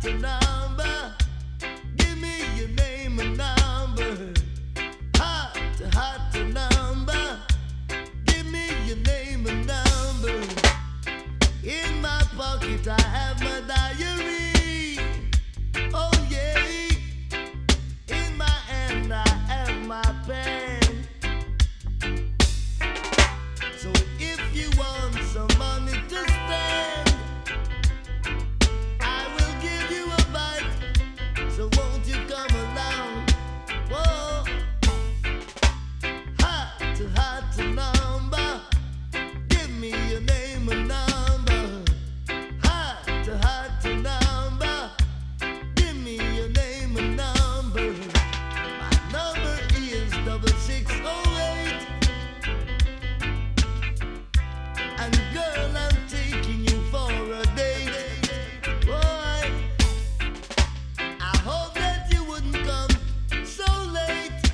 hot number. Give me your name and number. Hot number. Give me your name and number. In my pocket I have my diary. Oh yeah. In my hand I have my pen. So if you want some money to spend, I will give you a bite. So won't you come along? Whoa. Hot number. Give me your name and number. Hot number. Give me your name and number. My number is 6608. And girl, I'm taking you for a date. Boy, I hope that you wouldn't come so late.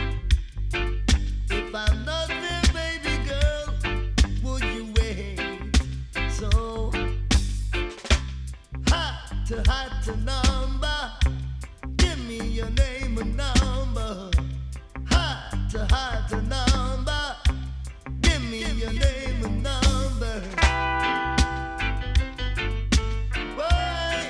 If I'm not there, baby girl, would you wait? So hot number. Give me your name and number. Hot number. Give me your name and number. Boy.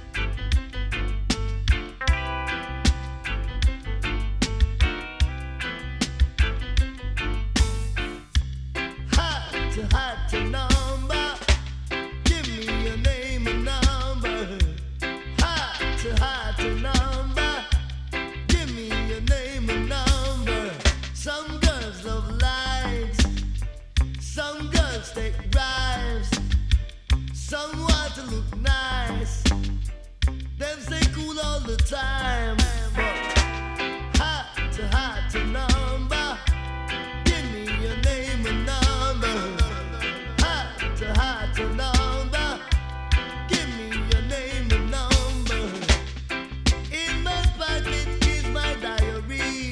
Hot number. Give me your name and number. Hot number. Give me your name and number. Some girls love lies. Some girls take drives. Some want to look nice. Them stay cool all the time. But hot number. Give me your name and number. Hot number. Give me your name and number. In my pocket is my diary.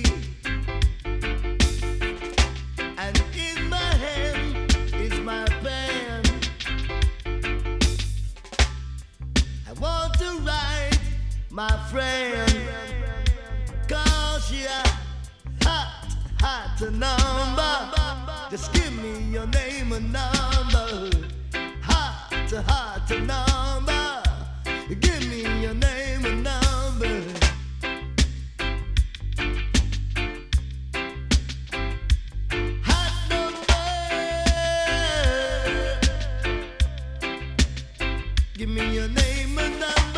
And in my hand is my pen. I want to write my friend, 'cause you're hot number. Just give me your name and number. Hot number. Give me your name and number. Hot number. Give me your name and number.